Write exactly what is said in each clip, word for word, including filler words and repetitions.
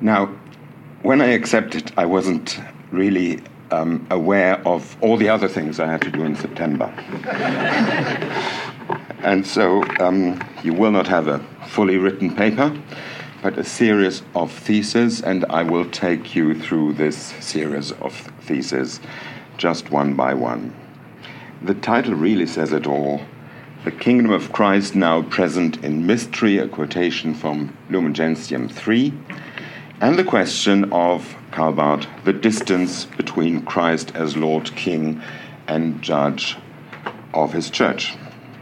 Now, when I accepted, I wasn't really um, aware of all the other things I had to do in September. And so um, you will not have a fully written paper, but a series of theses, and I will take you through this series of theses just one by one. The title really says it all. The Kingdom of Christ Now Present in Mystery, a quotation from Lumen Gentium three, and the question of Karl Barth, the distance between Christ as Lord, King, and Judge of his Church.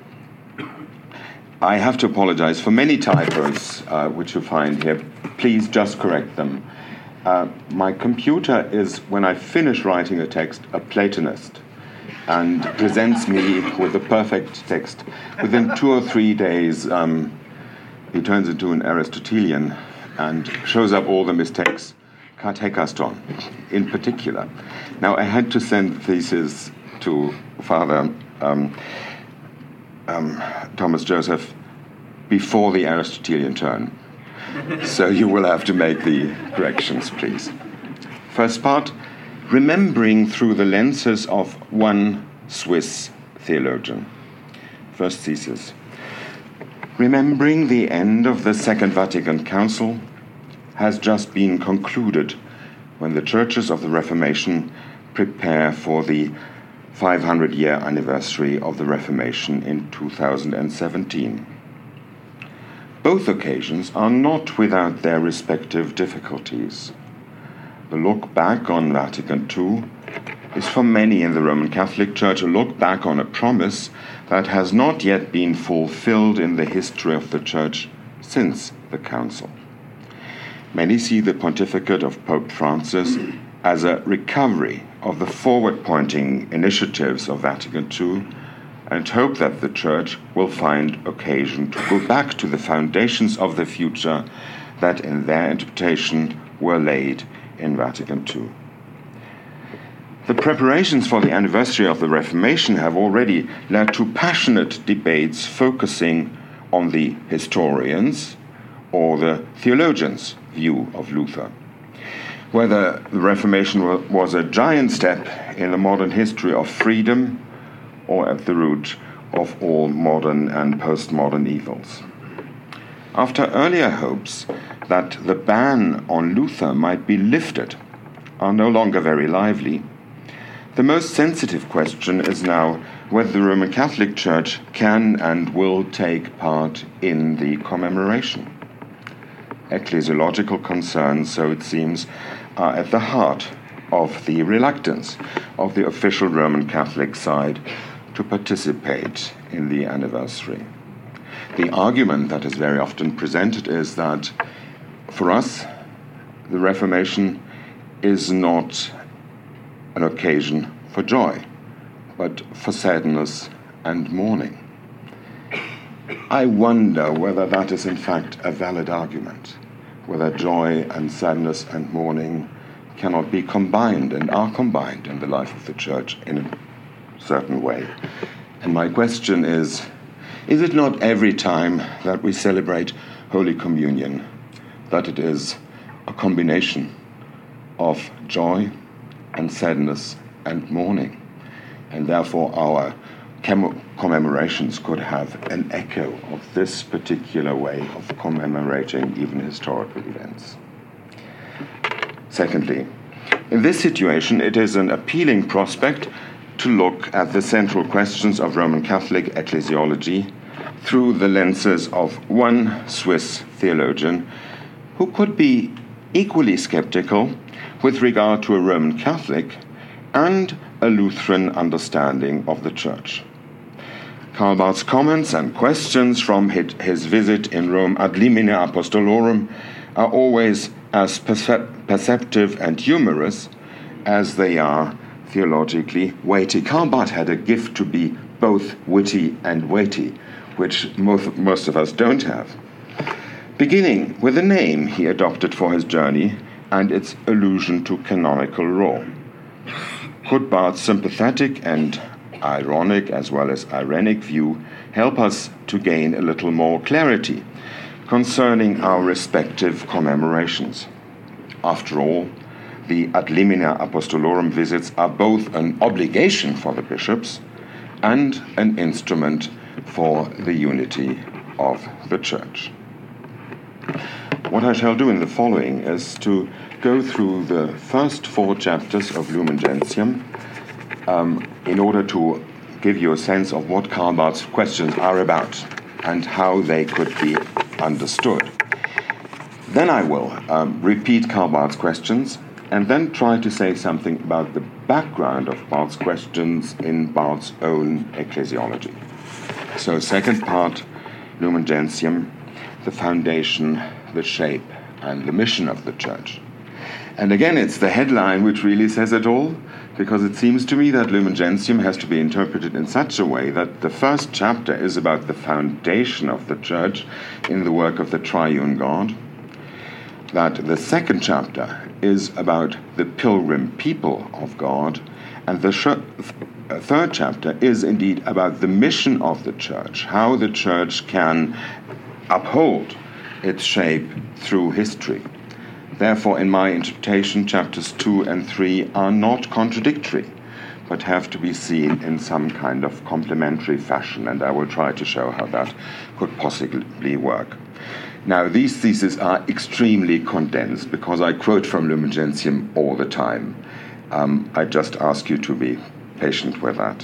I have to apologize for many typos uh, which you find here. Please just correct them. Uh, my computer is, when I finish writing a text, a Platonist, and presents me with a perfect text. Within two or three days, um, he turns into an Aristotelian and shows up all the mistakes, katekaston in particular. Now, I had to send the thesis to Father um, um, Thomas Joseph before the Aristotelian turn. So you will have to make the corrections, please. First part, remembering through the lenses of one Swiss theologian. First thesis. Remembering the end of the Second Vatican Council has just been concluded when the churches of the Reformation prepare for the five hundred year anniversary of the Reformation in two thousand seventeen. Both occasions are not without their respective difficulties. The look back on Vatican Two is for many in the Roman Catholic Church a look back on a promise that has not yet been fulfilled in the history of the Church since the Council. Many see the pontificate of Pope Francis as a recovery of the forward-pointing initiatives of Vatican Two and hope that the Church will find occasion to go back to the foundations of the future that, in their interpretation, were laid in Vatican Two. The preparations for the anniversary of the Reformation have already led to passionate debates focusing on the historians' or the theologians' view of Luther. Whether the Reformation was a giant step in the modern history of freedom or at the root of all modern and postmodern evils. After earlier hopes that the ban on Luther might be lifted are no longer very lively, the most sensitive question is now whether the Roman Catholic Church can and will take part in the commemoration. Ecclesiological concerns, so it seems, are at the heart of the reluctance of the official Roman Catholic side to participate in the anniversary. The argument that is very often presented is that for us, the Reformation is not an occasion for joy, but for sadness and mourning. I wonder whether that is in fact a valid argument, whether joy and sadness and mourning cannot be combined and are combined in the life of the Church in a certain way. And my question is, is it not every time that we celebrate Holy Communion that it is a combination of joy and sadness and mourning, and therefore our commemorations could have an echo of this particular way of commemorating even historical events. Secondly, in this situation, it is an appealing prospect to look at the central questions of Roman Catholic ecclesiology through the lenses of one Swiss theologian who could be equally skeptical with regard to a Roman Catholic and a Lutheran understanding of the Church. Karl Barth's comments and questions from his visit in Rome ad limine apostolorum are always as percep- perceptive and humorous as they are theologically weighty. Karl Barth had a gift to be both witty and weighty, which most, most of us don't have. Beginning with the name he adopted for his journey and its allusion to canonical law. Could Barth's sympathetic and ironic as well as irenic view help us to gain a little more clarity concerning our respective commemorations? After all, the Ad Limina Apostolorum visits are both an obligation for the bishops and an instrument for the unity of the Church. What I shall do in the following is to go through the first four chapters of Lumen Gentium um, in order to give you a sense of what Karl Barth's questions are about and how they could be understood. Then I will um, repeat Karl Barth's questions and then try to say something about the background of Barth's questions in Barth's own ecclesiology. So, second part, Lumen Gentium, the foundation, the shape, and the mission of the Church. And again, it's the headline which really says it all, because it seems to me that Lumen Gentium has to be interpreted in such a way that the first chapter is about the foundation of the Church in the work of the triune God, that the second chapter is about the pilgrim people of God, and the sh- third chapter is indeed about the mission of the Church, how the Church can uphold its shape through history. Therefore, in my interpretation, chapters two and three are not contradictory, but have to be seen in some kind of complementary fashion, and I will try to show how that could possibly work. Now, these theses are extremely condensed because I quote from Lumen Gentium all the time. Um, I just ask you to be patient with that.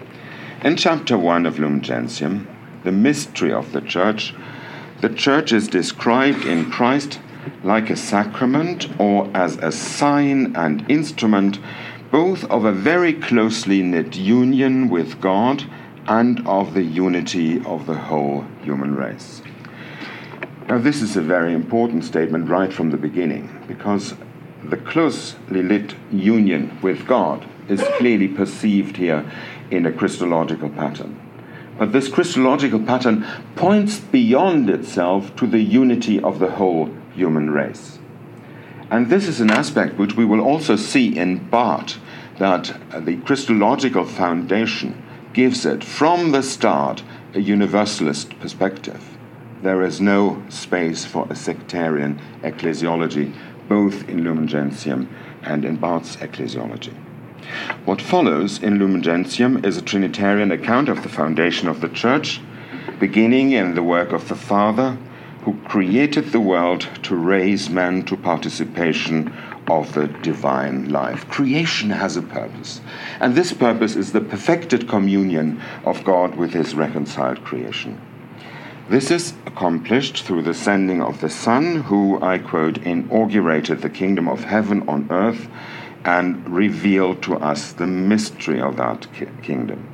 In chapter one of Lumen Gentium, the mystery of the Church, the Church is described in Christ like a sacrament or as a sign and instrument both of a very closely knit union with God and of the unity of the whole human race. Now, this is a very important statement right from the beginning, because the closely knit union with God is clearly perceived here in a Christological pattern. But this Christological pattern points beyond itself to the unity of the whole human race. And this is an aspect which we will also see in Barth, that the Christological foundation gives it from the start a universalist perspective. There is no space for a sectarian ecclesiology, both in Lumen Gentium and in Barth's ecclesiology. What follows in Lumen Gentium is a Trinitarian account of the foundation of the Church, beginning in the work of the Father, who created the world to raise man to participation of the divine life. Creation has a purpose, and this purpose is the perfected communion of God with his reconciled creation. This is accomplished through the sending of the Son, who, I quote, inaugurated the kingdom of heaven on earth and revealed to us the mystery of that ki- kingdom.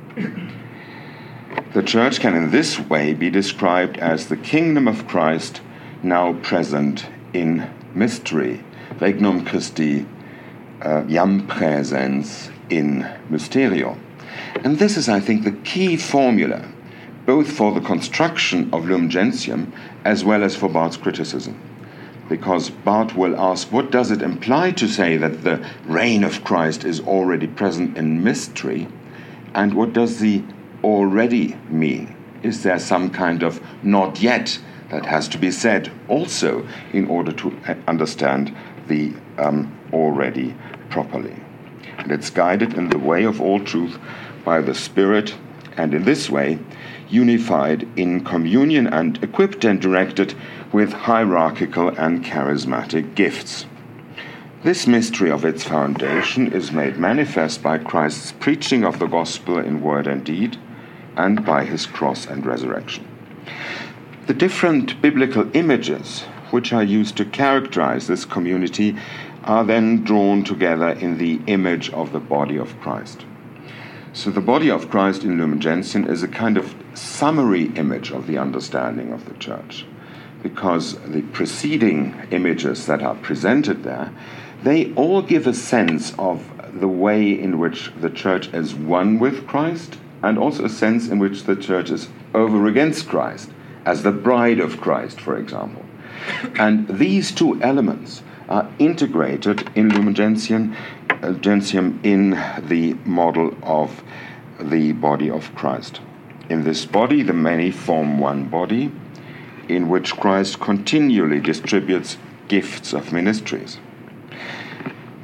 The Church can in this way be described as the kingdom of Christ now present in mystery. Regnum Christi uh, jam praesens in mysterio. And this is, I think, the key formula, both for the construction of Lumen Gentium as well as for Barth's criticism. Because Barth will ask, what does it imply to say that the reign of Christ is already present in mystery? And what does the already mean? Is there some kind of not yet that has to be said also in order to understand the um, already properly? And it's guided in the way of all truth by the Spirit, and in this way unified in communion and equipped and directed with hierarchical and charismatic gifts. This mystery of its foundation is made manifest by Christ's preaching of the gospel in word and deed, and by his cross and resurrection. The different biblical images which are used to characterize this community are then drawn together in the image of the body of Christ. So the body of Christ in Lumen Gentium is a kind of summary image of the understanding of the Church, because the preceding images that are presented there, they all give a sense of the way in which the Church is one with Christ, and also a sense in which the Church is over against Christ, as the bride of Christ, for example. And these two elements are integrated in Lumen Gentium, uh, Gentium in the model of the body of Christ. In this body, the many form one body, in which Christ continually distributes gifts of ministries.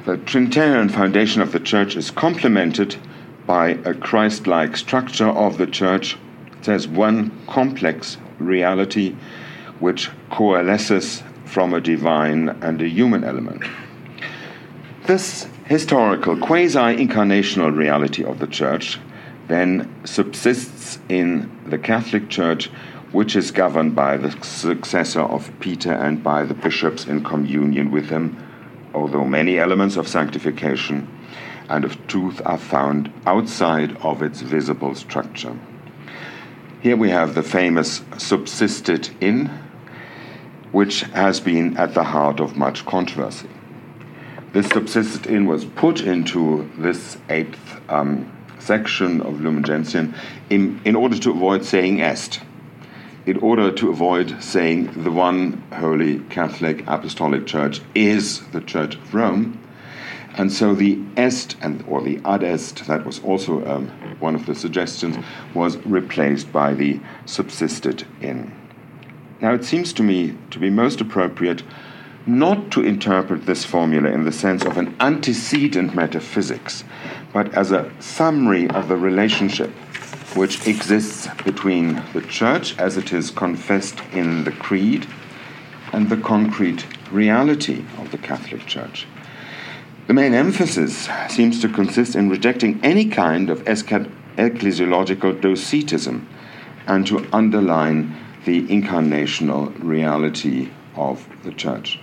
The Trinitarian foundation of the Church is complemented by a Christ-like structure of the Church. There's one complex reality which coalesces from a divine and a human element. This historical quasi-incarnational reality of the Church then subsists in the Catholic Church, which is governed by the successor of Peter and by the bishops in communion with him, although many elements of sanctification and of truth are found outside of its visible structure. Here we have the famous subsisted in, which has been at the heart of much controversy. This subsisted in was put into this eighth um, section of Lumen Gentium in, in order to avoid saying est, in order to avoid saying the one holy Catholic Apostolic Church is the Church of Rome. And so the est, and or the ad est, that was also um, one of the suggestions, was replaced by the subsisted in. Now it seems to me to be most appropriate not to interpret this formula in the sense of an antecedent metaphysics, but as a summary of the relationship which exists between the Church as it is confessed in the Creed and the concrete reality of the Catholic Church. The main emphasis seems to consist in rejecting any kind of ecclesiological docetism and to underline the incarnational reality of the Church.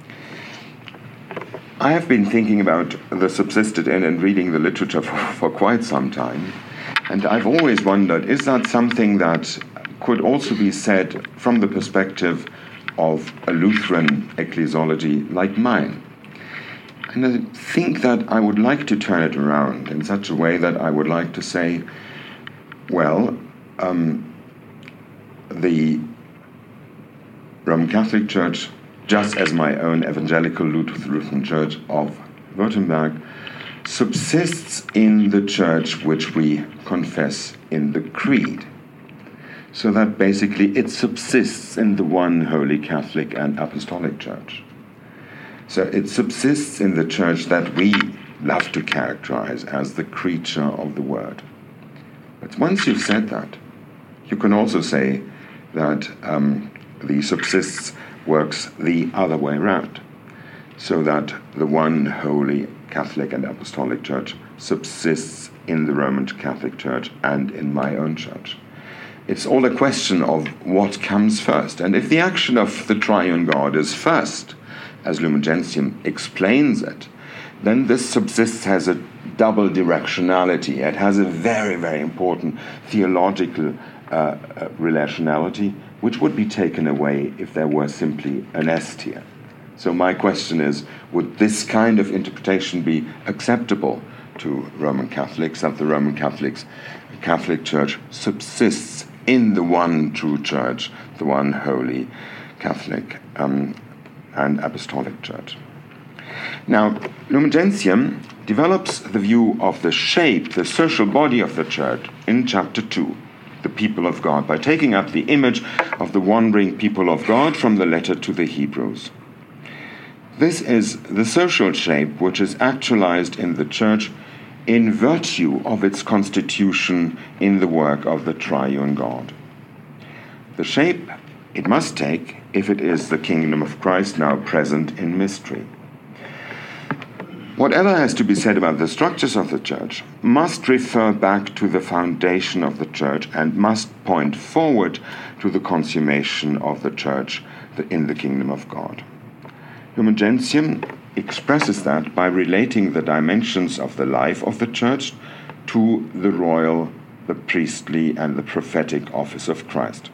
I have been thinking about the subsisted in and reading the literature for, for quite some time, and I've always wondered, is that something that could also be said from the perspective of a Lutheran ecclesiology like mine? And I think that I would like to turn it around in such a way that I would like to say, well, um, the Roman Catholic Church, just as my own evangelical Lutheran Church of Württemberg, subsists in the Church which we confess in the Creed. So that basically it subsists in the one holy Catholic and Apostolic Church. So it subsists in the Church that we love to characterize as the creature of the Word. But once you've said that, you can also say that um, the subsists works the other way around, so that the one holy Catholic and Apostolic Church subsists in the Roman Catholic Church and in my own church. It's all a question of what comes first. And if the action of the triune God is first, as Lumen Gentium explains it, then this subsists has a double directionality. It has a very, very important theological uh, uh, relationality, which would be taken away if there were simply an est here. So my question is, would this kind of interpretation be acceptable to Roman Catholics, that the Roman Catholics, Catholic Church subsists in the one true Church, the one holy Catholic um, and Apostolic Church? Now, Lumen Gentium develops the view of the shape, the social body of the Church in chapter two, the people of God, by taking up the image of the wandering people of God from the letter to the Hebrews. This is the social shape which is actualized in the Church in virtue of its constitution in the work of the triune God. The shape it must take if it is the kingdom of Christ now present in mystery. Whatever has to be said about the structures of the Church must refer back to the foundation of the Church and must point forward to the consummation of the Church in the kingdom of God. Lumen Gentium expresses that by relating the dimensions of the life of the Church to the royal, the priestly, and the prophetic office of Christ.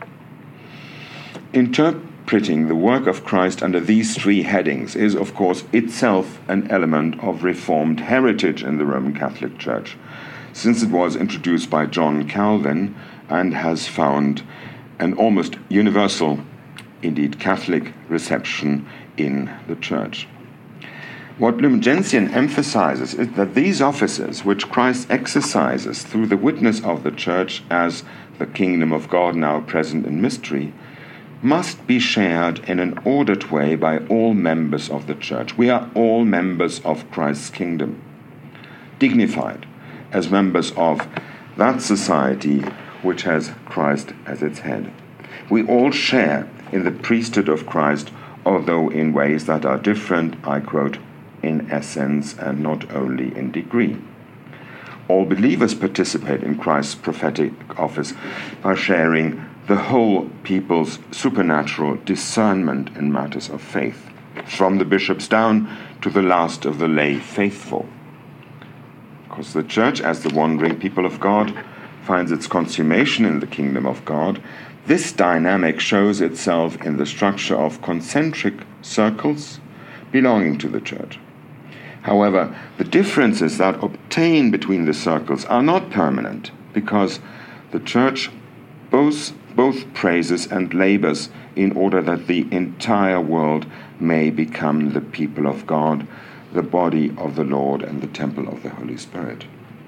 Interpreting the work of Christ under these three headings is, of course, itself an element of Reformed heritage in the Roman Catholic Church, since it was introduced by John Calvin and has found an almost universal, indeed Catholic, reception in the Church. What Lumen Gentium emphasizes is that these offices, which Christ exercises through the witness of the Church as the kingdom of God now present in mystery, must be shared in an ordered way by all members of the church. We are all members of Christ's kingdom, dignified as members of that society which has Christ as its head. We all share in the priesthood of Christ, although in ways that are different, I quote, in essence and not only in degree. All believers participate in Christ's prophetic office by sharing the whole people's supernatural discernment in matters of faith, from the bishops down to the last of the lay faithful. Because the church, as the wandering people of God, finds its consummation in the kingdom of God, this dynamic shows itself in the structure of concentric circles belonging to the church. However, the differences that obtain between the circles are not permanent, because the church both, both praises and labors in order that the entire world may become the people of God, the body of the Lord, and the temple of the Holy Spirit.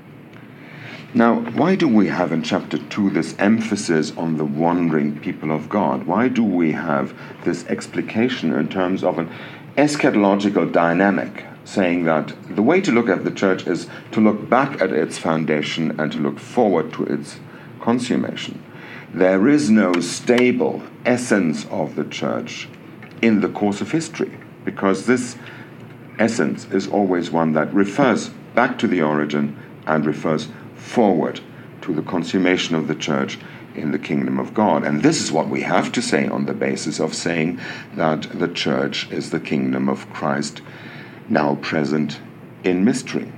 Now, why do we have in chapter two this emphasis on the wandering people of God? Why do we have this explication in terms of an eschatological dynamic, saying that the way to look at the church is to look back at its foundation and to look forward to its consummation? There is no stable essence of the church in the course of history, because this essence is always one that refers back to the origin and refers forward to the consummation of the church in the kingdom of God. And this is what we have to say on the basis of saying that the church is the kingdom of Christ, now present in mystery.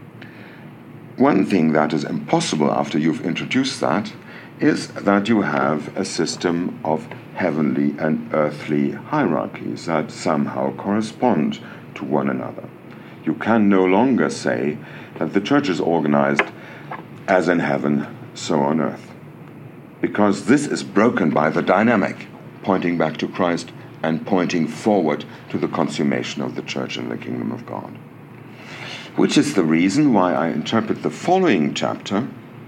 One thing that is impossible after you've introduced that is that you have a system of heavenly and earthly hierarchies that somehow correspond to one another. You can no longer say that the church is organized as in heaven, so on earth, because this is broken by the dynamic, pointing back to Christ and pointing forward to the consummation of the church in the kingdom of God. Which is the reason why I interpret the following chapter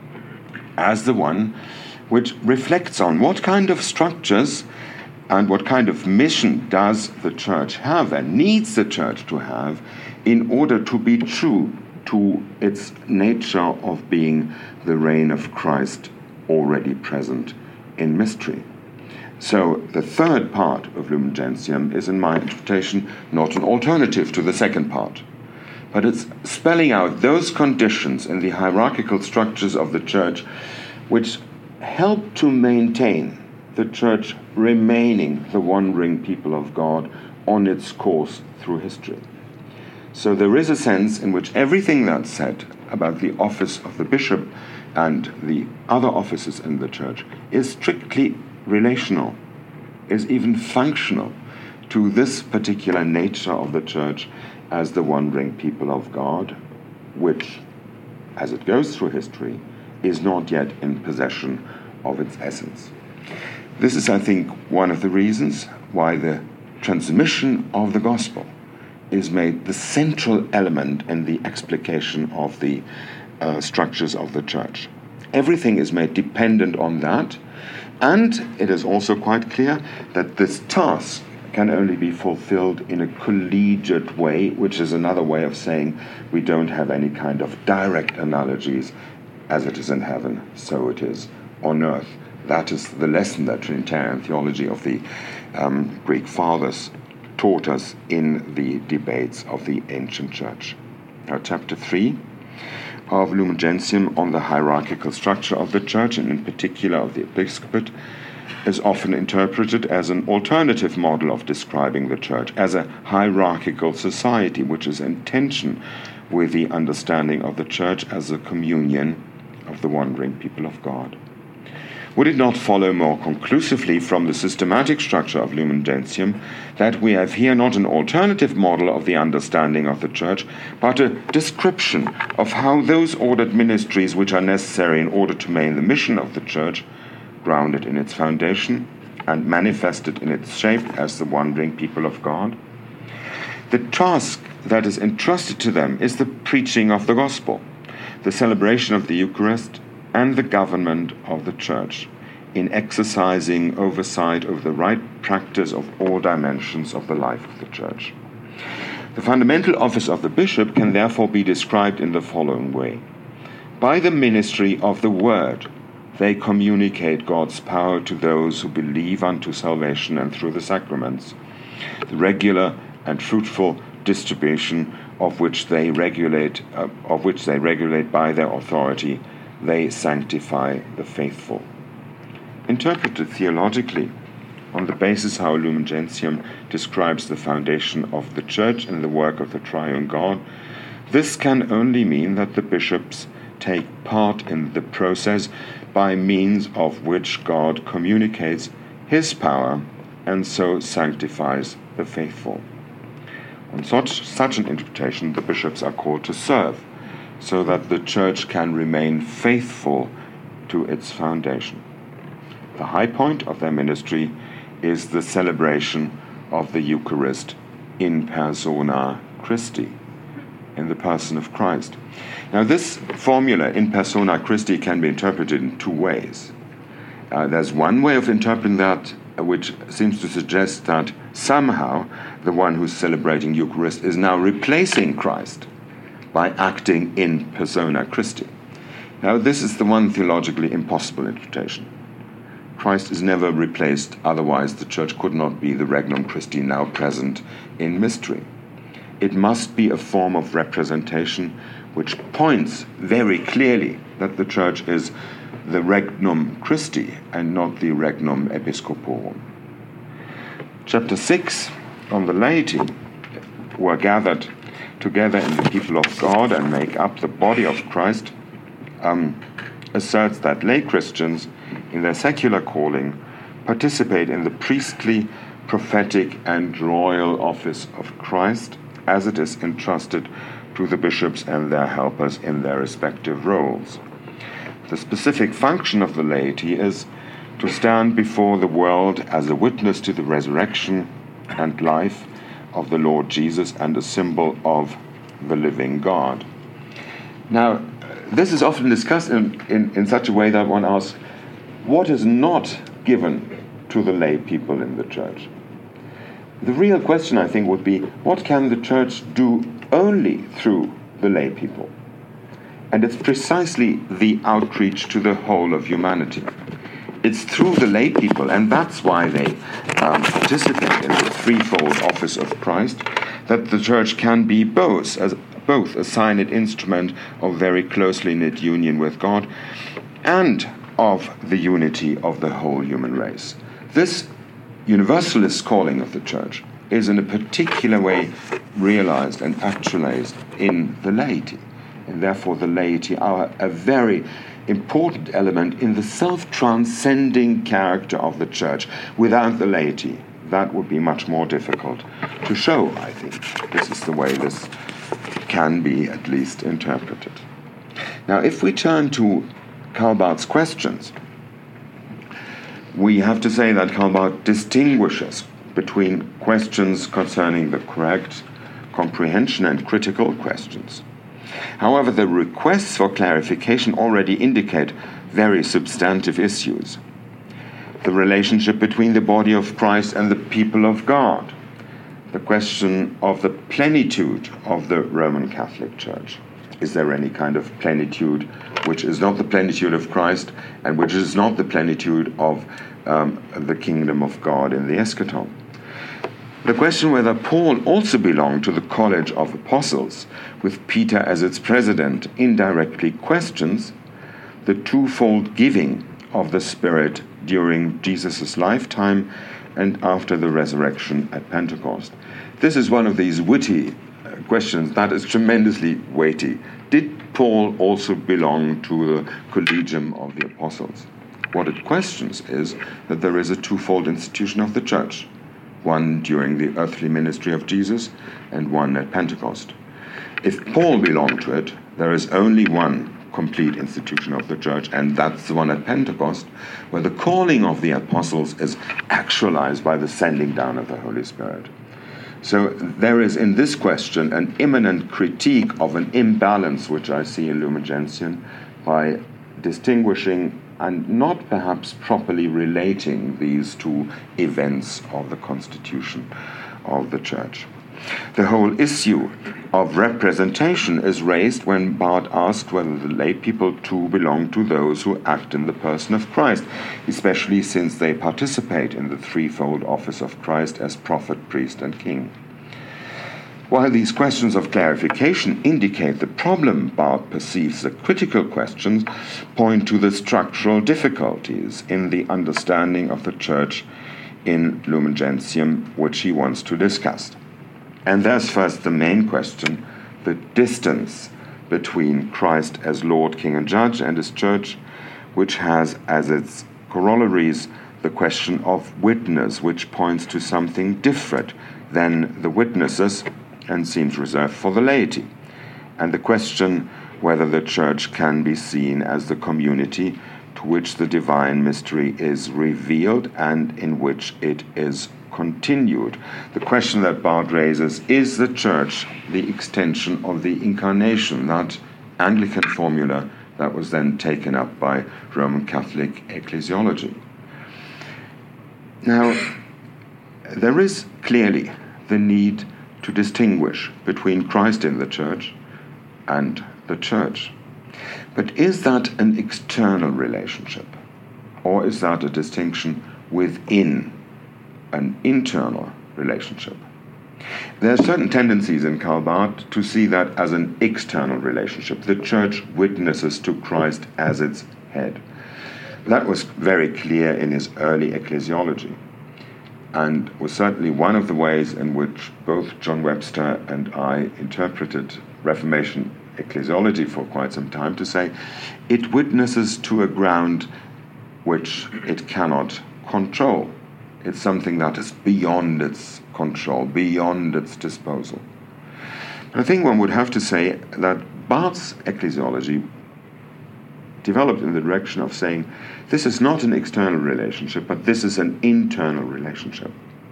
as the one which reflects on what kind of structures and what kind of mission does the church have and needs the church to have in order to be true to its nature of being the reign of Christ already present in mystery. So the third part of Lumen Gentium is, in my interpretation, not an alternative to the second part, but it's spelling out those conditions in the hierarchical structures of the church which help to maintain the church remaining the wandering people of God on its course through history. So there is a sense in which everything that's said about the office of the bishop and the other offices in the church is strictly relational, is even functional to this particular nature of the church as the wandering people of God, which, as it goes through history, is not yet in possession of its essence. This is, I think, one of the reasons why the transmission of the gospel is made the central element in the explication of the uh, structures of the church. Everything is made dependent on that, and it is also quite clear that this task can only be fulfilled in a collegiate way, which is another way of saying we don't have any kind of direct analogies. As it is in heaven, so it is on earth. That is the lesson that Trinitarian theology of the um, Greek fathers taught us in the debates of the ancient church. Now, chapter three of Lumen Gentium on the hierarchical structure of the church, and in particular of the episcopate, is often interpreted as an alternative model of describing the church, as a hierarchical society, which is in tension with the understanding of the church as a communion of the wandering people of God. Would it not follow more conclusively from the systematic structure of Lumen Gentium that we have here not an alternative model of the understanding of the church, but a description of how those ordered ministries which are necessary in order to maintain the mission of the church, grounded in its foundation and manifested in its shape as the wandering people of God? The task that is entrusted to them is the preaching of the gospel, the celebration of the Eucharist, and the government of the church in exercising oversight of the right practice of all dimensions of the life of the Church. The fundamental office of the bishop can therefore be described in the following way. By the ministry of the Word, they communicate God's power to those who believe unto salvation, and through the sacraments, the regular and fruitful distribution of which they regulate, uh, of which they regulate by their authority, they sanctify the faithful. Interpreted theologically, on the basis how Lumen Gentium describes the foundation of the Church and the work of the Triune God, this can only mean that the bishops take part in the process by means of which God communicates his power and so sanctifies the faithful. On such, such an interpretation, the bishops are called to serve, so that the Church can remain faithful to its foundation. The high point of their ministry is the celebration of the Eucharist in persona Christi, in the person of Christ. Now, this formula, in persona Christi, can be interpreted in two ways. Uh, there's one way of interpreting that, uh, which seems to suggest that somehow the one who's celebrating Eucharist is now replacing Christ by acting in persona Christi. Now, this is the one theologically impossible interpretation. Christ is never replaced, otherwise the Church could not be the Regnum Christi now present in mystery. It must be a form of representation which points very clearly that the Church is the Regnum Christi and not the Regnum Episcoporum. Chapter six, on the laity, who are gathered together in the people of God and make up the body of Christ, um, asserts that lay Christians, in their secular calling, participate in the priestly, prophetic, and royal office of Christ, as it is entrusted to the bishops and their helpers in their respective roles. The specific function of the laity is to stand before the world as a witness to the resurrection and life of the Lord Jesus and a symbol of the living God. Now, this is often discussed in, in, in such a way that one asks, what is not given to the lay people in the Church? The real question, I think, would be, what can the Church do only through the lay people? And it's precisely the outreach to the whole of humanity. It's through the lay people, and that's why they um, participate in the threefold office of Christ, that the Church can be both, as, both a signed instrument of very closely knit union with God and of the unity of the whole human race. This universalist calling of the Church is in a particular way realized and actualized in the laity, and therefore the laity are a very important element in the self-transcending character of the Church. Without the laity, that would be much more difficult to show, I think. This is the way this can be at least interpreted. Now, if we turn to Karl Barth's questions, we have to say that Karl Barth distinguishes between questions concerning the correct comprehension and critical questions. However, the requests for clarification already indicate very substantive issues. The relationship between the body of Christ and the people of God, the question of the plenitude of the Roman Catholic Church. Is there any kind of plenitude which is not the plenitude of Christ and which is not the plenitude of um, the kingdom of God in the eschaton? The question whether Paul also belonged to the College of Apostles, with Peter as its president, indirectly questions the twofold giving of the Spirit during Jesus' lifetime and after the resurrection at Pentecost. This is one of these witty questions that is tremendously weighty. Did Paul also belong to the Collegium of the Apostles? What it questions is that there is a twofold institution of the Church, one during the earthly ministry of Jesus and one at Pentecost. If Paul belonged to it, there is only one complete institution of the Church, and that's the one at Pentecost, where the calling of the apostles is actualized by the sending down of the Holy Spirit. So there is in this question an imminent critique of an imbalance which I see in Lumen Gentium by distinguishing and not perhaps properly relating these two events of the constitution of the Church. The whole issue of representation is raised when Barth asked whether the lay people too belong to those who act in the person of Christ, especially since they participate in the threefold office of Christ as prophet, priest, and king. While these questions of clarification indicate the problem Barth perceives as critical questions, point to the structural difficulties in the understanding of the Church in Lumen Gentium, which he wants to discuss. And there's first the main question, the distance between Christ as Lord, King, and Judge and his Church, which has as its corollaries the question of witness, which points to something different than the witnesses and seems reserved for the laity, and the question whether the Church can be seen as the community to which the divine mystery is revealed and in which it is continued. The question that Barth raises, is the Church the extension of the Incarnation, that Anglican formula that was then taken up by Roman Catholic ecclesiology? Now, there is clearly the need to distinguish between Christ in the Church and the Church. But is that an external relationship, or is that a distinction within an internal relationship? There are certain tendencies in Karl Barth to see that as an external relationship. The Church witnesses to Christ as its head. That was very clear in his early ecclesiology, and was certainly one of the ways in which both John Webster and I interpreted Reformation ecclesiology for quite some time, to say it witnesses to a ground which it cannot control. It's something that is beyond its control, beyond its disposal. But I think one would have to say that Barth's ecclesiology developed in the direction of saying this is not an external relationship, but this is an internal relationship.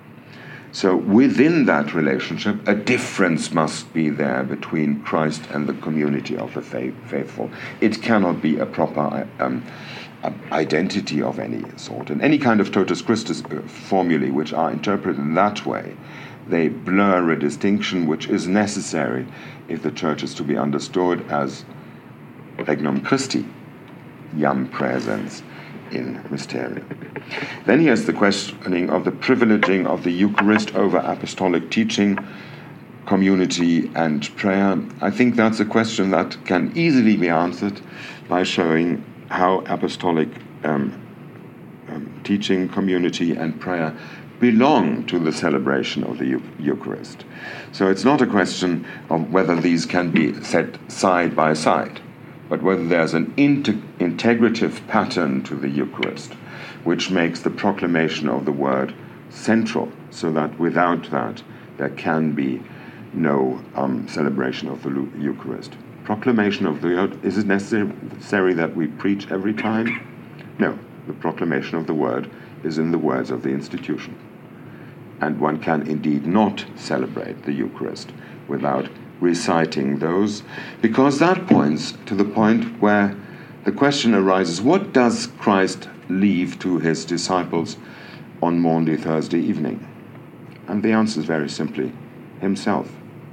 So within that relationship, a difference must be there between Christ and the community of the faithful. It cannot be a proper um, identity of any sort. And any kind of totus Christus formulae which are interpreted in that way, they blur a distinction which is necessary if the Church is to be understood as regnum Christi, iam praesens in mysterium. Then he has the questioning of the privileging of the Eucharist over apostolic teaching, community, and prayer. I think that's a question that can easily be answered by showing how apostolic um, um, teaching, community, and prayer belong to the celebration of the Eucharist. So it's not a question of whether these can be set side by side, but whether there's an integ- integrative pattern to the Eucharist, which makes the proclamation of the Word central, so that without that there can be no um, celebration of the Eucharist. Proclamation of the Word, is it necessary that we preach every time? No, the proclamation of the Word is in the words of the institution. And one can indeed not celebrate the Eucharist without reciting those, because that points to the point where the question arises, what does Christ leave to his disciples on Maundy Thursday evening? And the answer is very simply, himself.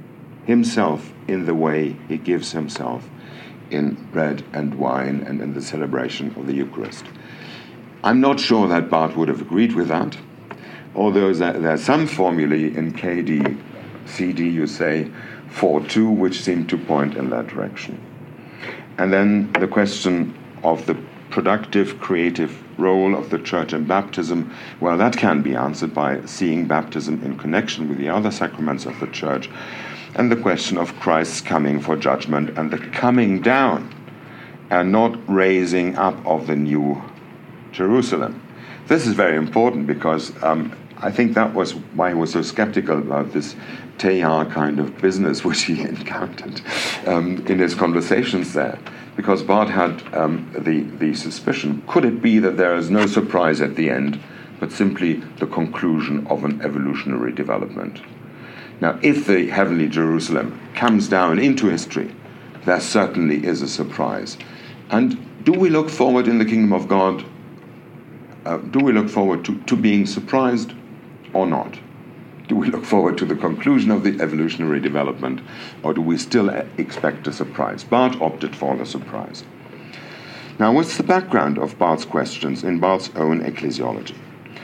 Himself in the way he gives himself in bread and wine and in the celebration of the Eucharist. I'm not sure that Barth would have agreed with that, although there are some formulae in K D C D, you say, four two, which seem to point in that direction. And then the question of the productive, creative role of the Church in baptism, well, that can be answered by seeing baptism in connection with the other sacraments of the Church, and the question of Christ's coming for judgment and the coming down and not raising up of the new Jerusalem. This is very important because um, I think that was why he was so skeptical about this Teilhard kind of business which he encountered um, in his conversations there. Because Barth had um, the, the suspicion, could it be that there is no surprise at the end, but simply the conclusion of an evolutionary development? Now, if the heavenly Jerusalem comes down into history, there certainly is a surprise. And do we look forward in the kingdom of God? Uh, do we look forward to, to being surprised or not? Do we look forward to the conclusion of the evolutionary development, or do we still expect a surprise? Barth opted for the surprise. Now, what's the background of Barth's questions in Barth's own ecclesiology?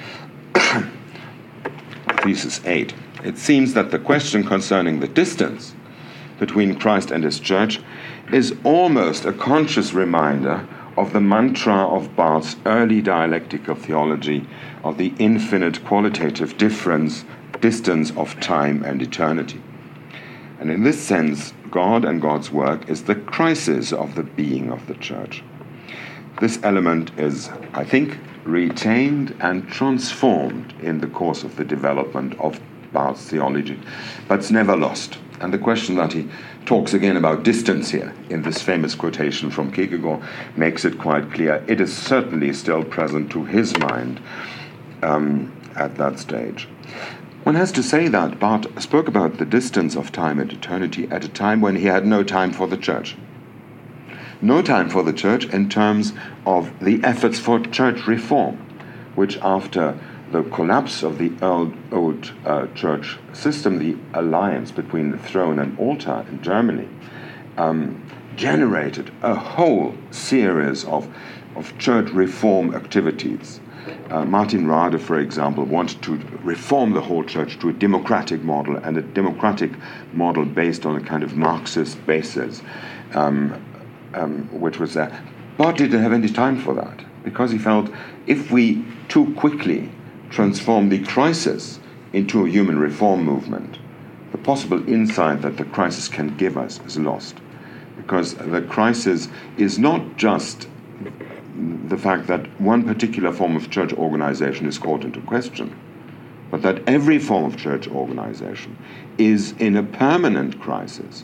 Thesis eight. It seems that the question concerning the distance between Christ and his church is almost a conscious reminder of the mantra of Barth's early dialectical theology of the infinite qualitative difference, distance of time and eternity. And in this sense, God and God's work is the crisis of the being of the church. This element is, I think, retained and transformed in the course of the development of Barth's theology, but it's never lost. And the question that he talks again about distance here in this famous quotation from Kierkegaard makes it quite clear. It is certainly still present to his mind um, at that stage. One has to say that Barth spoke about the distance of time and eternity at a time when he had no time for the church. No time for the church in terms of the efforts for church reform, which after the collapse of the old, old uh, church system, the alliance between the throne and altar in Germany, um, generated a whole series of, of church reform activities. Uh, Martin Rade, for example, wanted to reform the whole church to a democratic model, and a democratic model based on a kind of Marxist basis, um, um, which was there. But didn't have any time for that, because he felt if we too quickly transform the crisis into a human reform movement, the possible insight that the crisis can give us is lost. Because the crisis is not just the fact that one particular form of church organization is called into question, but that every form of church organization is in a permanent crisis,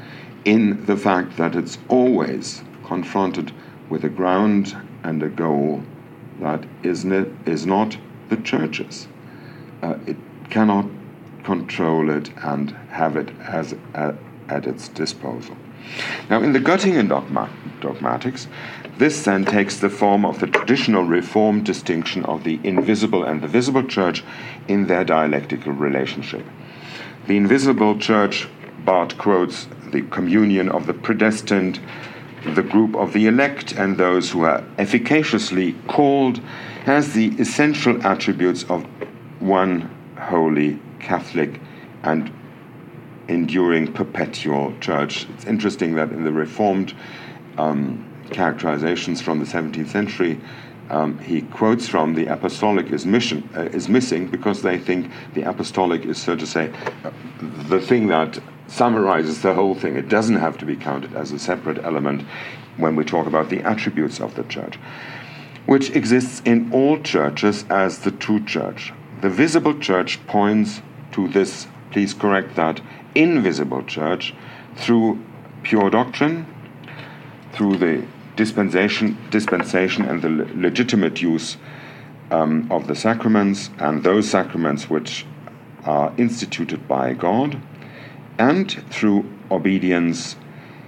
in the fact that it's always confronted with a ground and a goal that is not the church's. Uh, it cannot control it and have it as a, at its disposal. Now, in the Göttingen dogma, dogmatics, this then takes the form of the traditional Reformed distinction of the invisible and the visible church in their dialectical relationship. The invisible church, Barth quotes, the communion of the predestined, the group of the elect, and those who are efficaciously called, has the essential attributes of one holy, Catholic, and enduring perpetual church. It's interesting that in the Reformed um, characterizations from the seventeenth century, um, he quotes from the apostolic is, mission, uh, is missing, because they think the apostolic is, so to say, uh, the thing that summarizes the whole thing. It doesn't have to be counted as a separate element when we talk about the attributes of the church, which exists in all churches as the true church. The visible church points to this, please correct that, invisible church through pure doctrine, through the dispensation, dispensation and the le- legitimate use um, of the sacraments, and those sacraments which are instituted by God, and through obedience,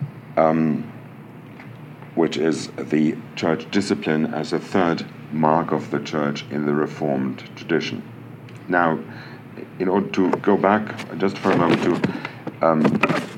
um, which is the church discipline as a third mark of the church in the Reformed tradition. Now, in order to go back just for a moment to um,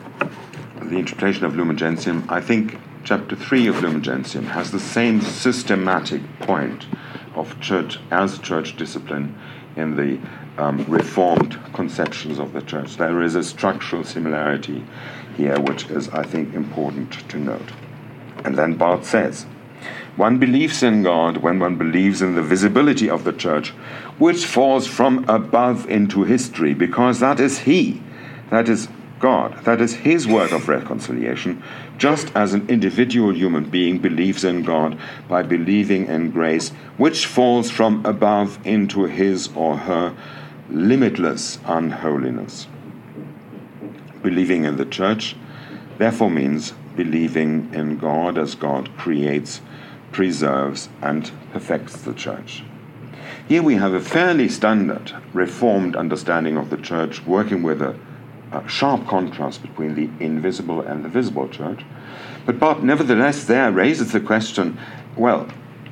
the interpretation of Lumen Gentium, I think chapter three of Lumen Gentium has the same systematic point of church as church discipline in the um, Reformed conceptions of the church. There is a structural similarity here, which is, I think, important to note. And then Barth says, one believes in God when one believes in the visibility of the church, which falls from above into history, because that is He, that is God, that is His work of reconciliation, just as an individual human being believes in God by believing in grace, which falls from above into his or her limitless unholiness. Believing in the church, therefore, means believing in God as God creates, preserves, and perfects the church. Here we have a fairly standard Reformed understanding of the church, working with a uh, sharp contrast between the invisible and the visible church. But Barth nevertheless there raises the question, well,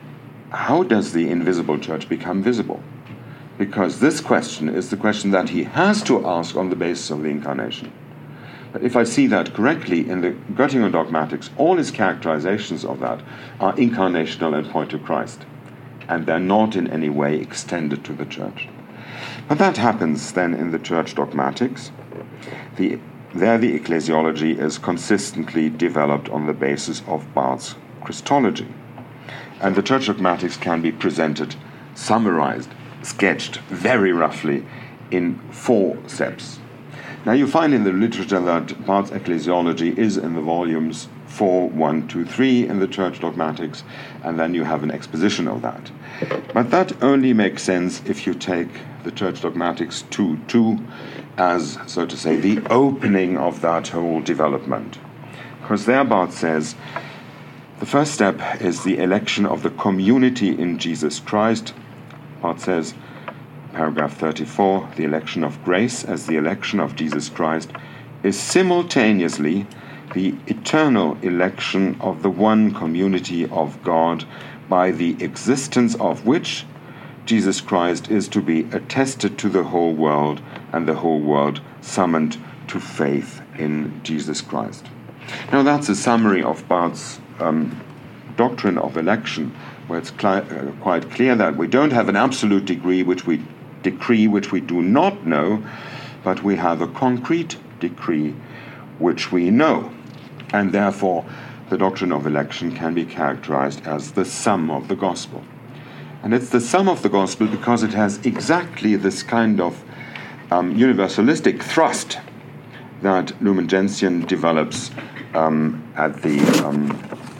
how does the invisible church become visible? Because this question is the question that he has to ask on the basis of the incarnation. But if I see that correctly, in the Göttingen dogmatics, all his characterizations of that are incarnational and point to Christ, and they're not in any way extended to the church. But that happens then in the church dogmatics. The, there the ecclesiology is consistently developed on the basis of Barth's Christology. And the church dogmatics can be presented, summarized, sketched very roughly in four steps. Now you find in the literature that Barth's ecclesiology is in the volumes four, one, two, three in the church dogmatics, and then you have an exposition of that. But that only makes sense if you take the church dogmatics two, two as, so to say, the opening of that whole development. Because there Barth says, the first step is the election of the community in Jesus Christ. Barth says, paragraph thirty-four, the election of grace as the election of Jesus Christ is simultaneously the eternal election of the one community of God, by the existence of which Jesus Christ is to be attested to the whole world, and the whole world summoned to faith in Jesus Christ. Now that's a summary of Barth's um, doctrine of election, where it's cli- uh, quite clear that we don't have an absolute degree which we decree which we do not know, but we have a concrete decree which we know. And therefore, the doctrine of election can be characterized as the sum of the gospel. And it's the sum of the gospel because it has exactly this kind of um, universalistic thrust that Lumen Gentium develops um, at the um,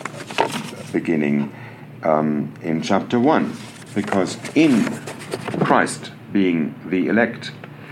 beginning um, in chapter one. Because in Christ being the elect,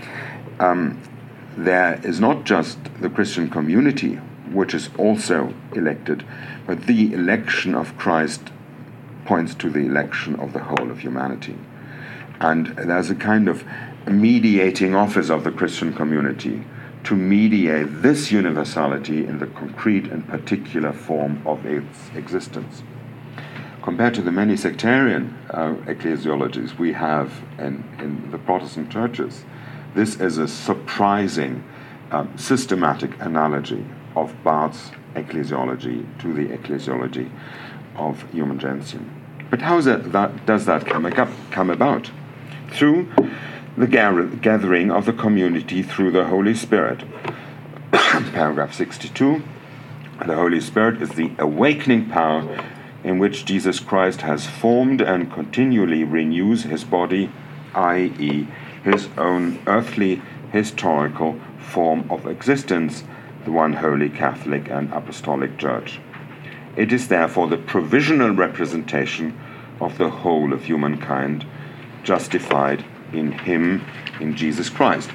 um, there is not just the Christian community which is also elected, but the election of Christ points to the election of the whole of humanity. And there's a kind of mediating office of the Christian community to mediate this universality in the concrete and particular form of its existence. Compared to the many sectarian uh, ecclesiologies we have in, in the Protestant churches, this is a surprising, uh, systematic analogy of Barth's ecclesiology to the ecclesiology of Lumen Gentium. But how is it that, does that come, come about? Through the gathering of the community through the Holy Spirit. Paragraph sixty-two, the Holy Spirit is the awakening power in which Jesus Christ has formed and continually renews his body, that is, his own earthly historical form of existence, the one holy Catholic and Apostolic Church. It is therefore the provisional representation of the whole of humankind, justified in him, in Jesus Christ.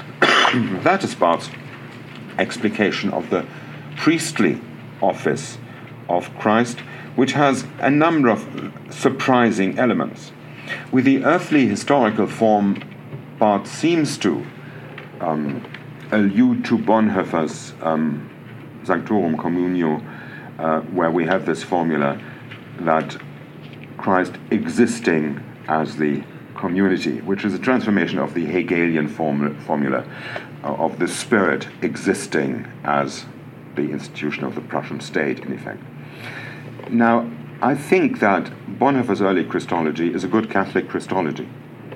That is Barth's explication of the priestly office of Christ, which has a number of surprising elements. With the earthly historical form, Barth seems to um, allude to Bonhoeffer's um, Sanctorum Communio, uh, where we have this formula that Christ existing as the community, which is a transformation of the Hegelian form- formula uh, of the Spirit existing as the institution of the Prussian state, in effect. Now, I think that Bonhoeffer's early Christology is a good Catholic Christology.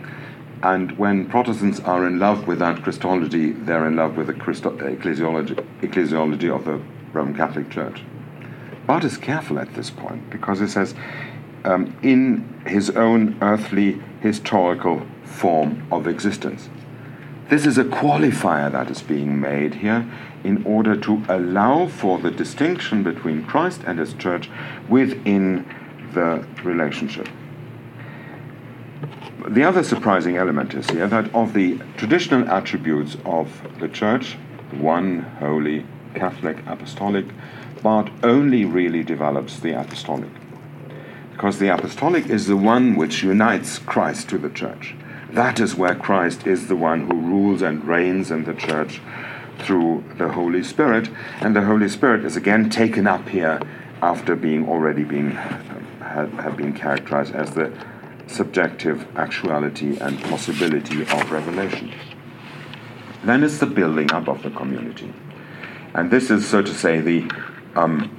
And when Protestants are in love with that Christology, they're in love with the Christo- ecclesiology, ecclesiology of the Roman Catholic Church. Barth is careful at this point, because it says, um, in his own earthly historical form of existence. This is a qualifier that is being made here in order to allow for the distinction between Christ and his church within the relationship. The other surprising element is here that of the traditional attributes of the church, one, holy, Catholic, apostolic, Barth only really develops the apostolic. Because the apostolic is the one which unites Christ to the church. That is where Christ is the one who rules and reigns in the church through the Holy Spirit, and the Holy Spirit is again taken up here after being already being have, have been characterized as the subjective actuality and possibility of revelation. Then it's the building up of the community, and this is, so to say, the um,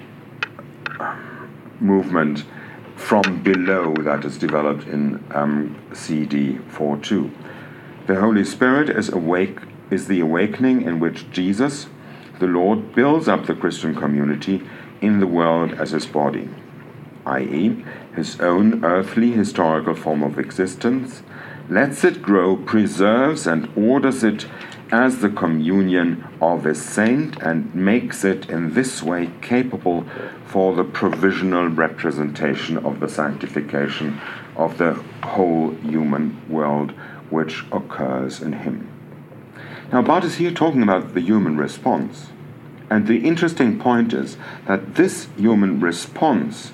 movement from below that is developed in um, C D four two. The Holy Spirit is awake is the awakening in which Jesus, the Lord, builds up the Christian community in the world as his body, that is, his own earthly historical form of existence, lets it grow, preserves and orders it as the communion of a saint, and makes it in this way capable for the provisional representation of the sanctification of the whole human world which occurs in him. Now, Barth is here talking about the human response. And the interesting point is that this human response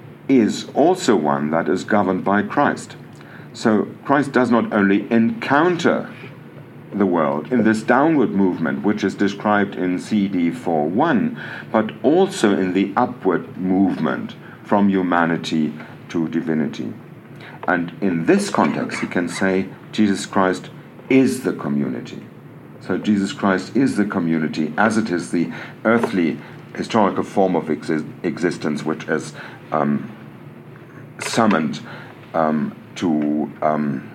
is also one that is governed by Christ. So Christ does not only encounter the world in this downward movement, which is described in C D four one, but also in the upward movement from humanity to divinity. And in this context, he can say Jesus Christ is the community. So Jesus Christ is the community, as it is the earthly historical form of exi- existence which is um, summoned um, to um,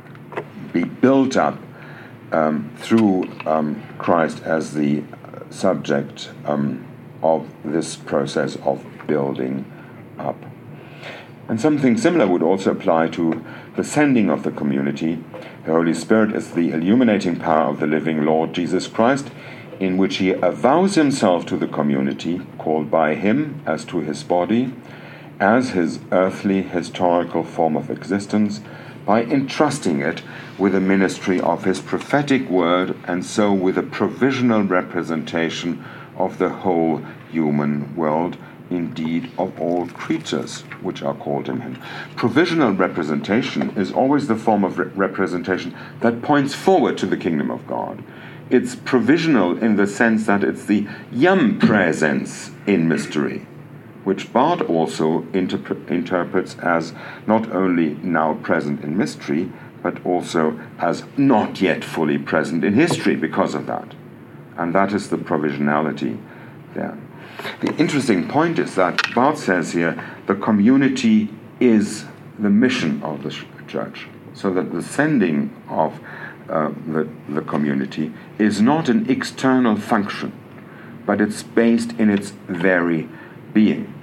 be built up um, through um, Christ as the subject um, of this process of building up. And something similar would also apply to the sending of the community. The Holy Spirit is the illuminating power of the living Lord Jesus Christ, in which he avows himself to the community, called by him as to his body, as his earthly historical form of existence, by entrusting it with the ministry of his prophetic word, and so with a provisional representation of the whole human world, indeed of all creatures which are called in him. Provisional representation is always the form of re- representation that points forward to the kingdom of God. It's provisional in the sense that it's the yam presence in mystery, which Barth also interp- interprets as not only now present in mystery, but also as not yet fully present in history because of that. And that is the provisionality there. The interesting point is that Barth says here the community is the mission of the church, so that the sending of uh, the, the community is not an external function, but it's based in its very being.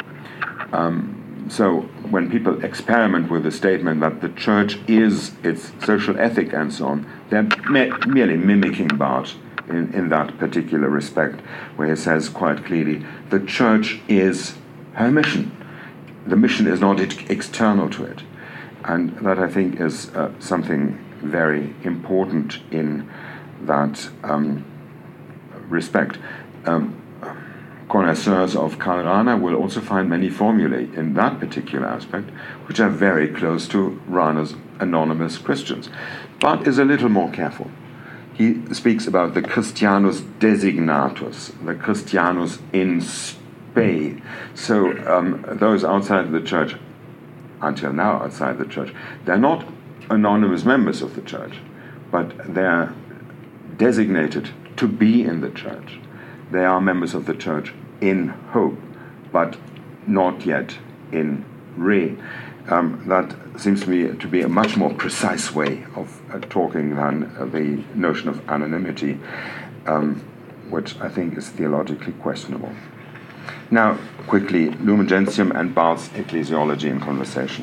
Um, so when people experiment with the statement that the church is its social ethic and so on, they're me- merely mimicking Barth in, in that particular respect, where he says quite clearly, the church is her mission. The mission is not external to it. And that, I think, is uh, something very important in that um, respect. Um, connoisseurs of Karl Rahner will also find many formulae in that particular aspect, which are very close to Rahner's anonymous Christians. But is a little more careful. He speaks about the Christianus designatus, the Christianus in spe. So um, those outside the church, until now outside the church, they're not anonymous members of the church, but they're designated to be in the church. They are members of the church in hope, but not yet in re. Um, that seems to me to be a much more precise way of uh, talking than uh, the notion of anonymity, um, which I think is theologically questionable. Now, quickly, Lumen Gentium and Barth's ecclesiology in conversation.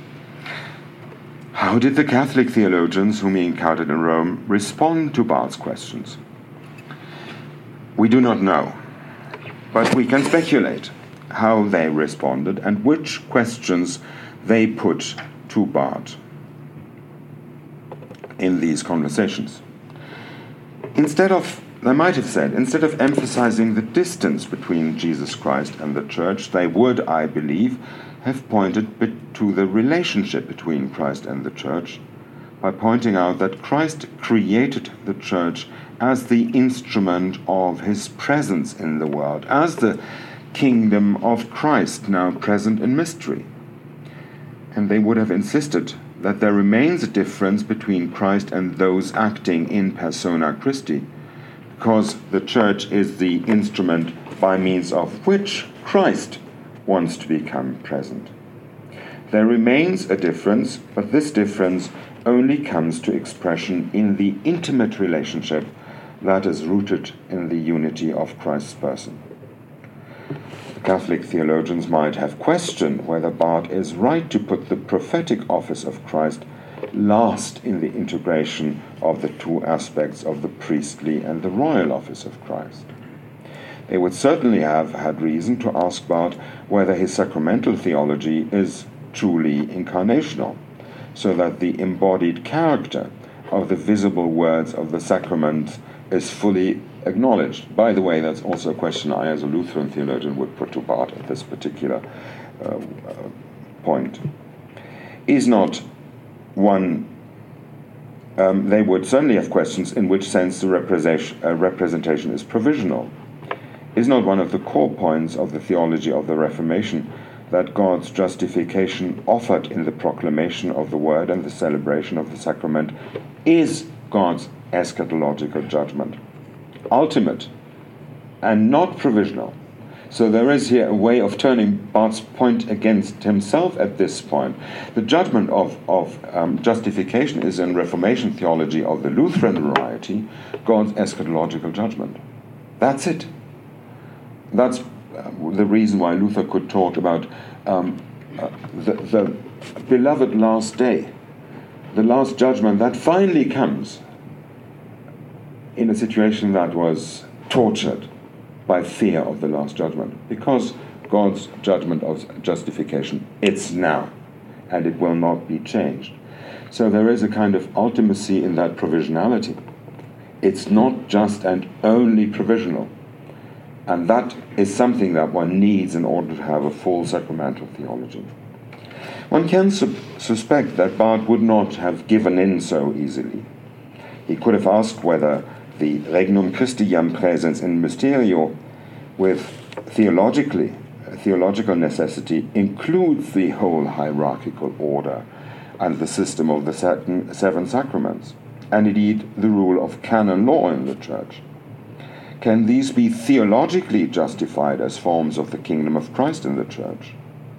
How did the Catholic theologians whom he encountered in Rome respond to Barth's questions? We do not know, but we can speculate how they responded and which questions they put to Barth in these conversations. Instead of, they might have said, instead of emphasizing the distance between Jesus Christ and the church, they would, I believe, have pointed to the relationship between Christ and the church by pointing out that Christ created the church as the instrument of his presence in the world, as the kingdom of Christ now present in mystery. And they would have insisted that there remains a difference between Christ and those acting in persona Christi, because the church is the instrument by means of which Christ wants to become present. There remains a difference, but this difference only comes to expression in the intimate relationship that is rooted in the unity of Christ's person. Catholic theologians might have questioned whether Barth is right to put the prophetic office of Christ last in the integration of the two aspects of the priestly and the royal office of Christ. They would certainly have had reason to ask Barth whether his sacramental theology is truly incarnational, so that the embodied character of the visible words of the sacrament is fully acknowledged. By the way, that's also a question I, as a Lutheran theologian, would put to Barth at this particular uh, uh, point. Is not one, um, they would certainly have questions in which sense the representation, uh, representation is provisional. Is not one of the core points of the theology of the Reformation that God's justification offered in the proclamation of the Word and the celebration of the sacrament is God's eschatological judgment, ultimate and not provisional? So there is here a way of turning Barth's point against himself at this point. The judgment of, of um, justification is in Reformation theology of the Lutheran variety God's eschatological judgment. That's it. That's uh, the reason why Luther could talk about um, uh, the, the beloved last day, the last judgment that finally comes in a situation that was tortured by fear of the last judgment, because God's judgment of justification, it's now, and it will not be changed. So there is a kind of ultimacy in that provisionality. It's not just and only provisional, and that is something that one needs in order to have a full sacramental theology. One can su- suspect that Barth would not have given in so easily. He could have asked whether the Regnum Christiam presence in Mysterio, with theologically, theological necessity, includes the whole hierarchical order and the system of the seven, seven sacraments, and indeed the rule of canon law in the Church. Can these be theologically justified as forms of the kingdom of Christ in the Church?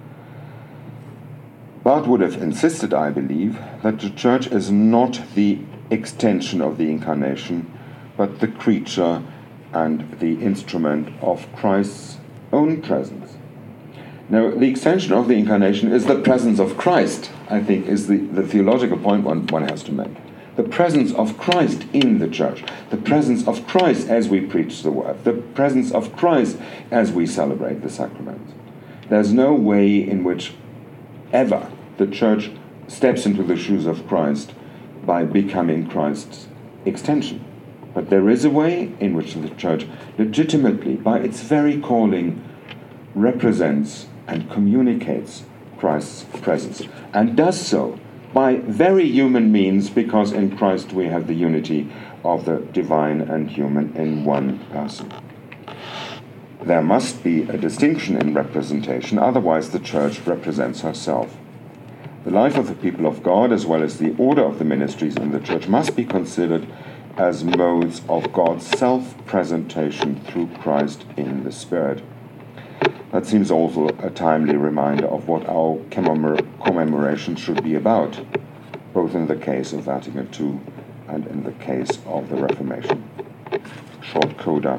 Barth would have insisted, I believe, that the Church is not the extension of the Incarnation, but the creature and the instrument of Christ's own presence. Now, the extension of the Incarnation is the presence of Christ, I think, is the, the theological point one, one has to make. The presence of Christ in the Church, the presence of Christ as we preach the Word, the presence of Christ as we celebrate the sacraments. There's no way in which ever the Church steps into the shoes of Christ by becoming Christ's extension. But there is a way in which the Church legitimately, by its very calling, represents and communicates Christ's presence, and does so by very human means, because in Christ we have the unity of the divine and human in one person. There must be a distinction in representation, otherwise the Church represents herself. The life of the people of God, as well as the order of the ministries in the Church, must be considered as modes of God's self-presentation through Christ in the Spirit. That seems also a timely reminder of what our commemor- commemoration should be about, both in the case of Vatican Two and in the case of the Reformation. Short coda.